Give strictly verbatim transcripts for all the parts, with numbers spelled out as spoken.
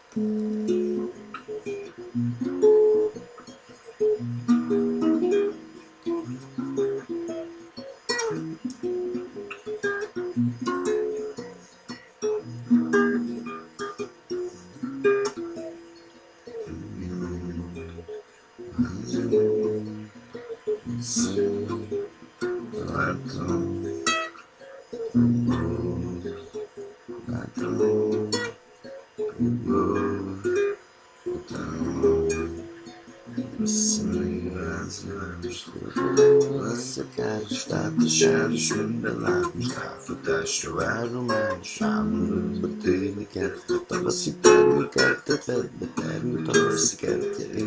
Você quer estar deixando esmendelados, cafetas, arrumados, chamas, bater, quer, tava se quer, quer, bater, bater, tava se quer,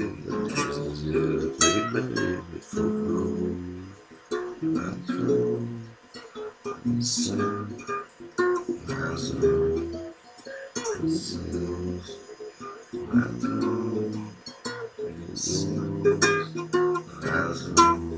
fogo, razão, razão, razão.